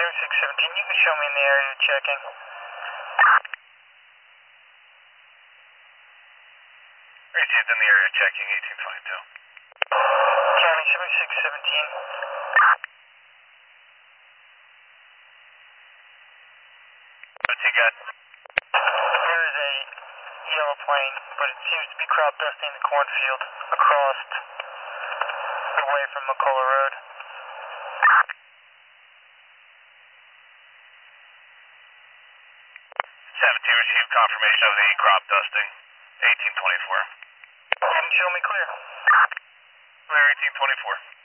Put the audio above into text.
617, you can show me in the area you're checking. Received in the area checking 1822. County, show me 617. What's he got? There is a yellow plane, but it seems to be crop dusting the cornfield across the way from McCullough Road. 17 received confirmation of the crop dusting 1824. You can show me clear. Clear 1824.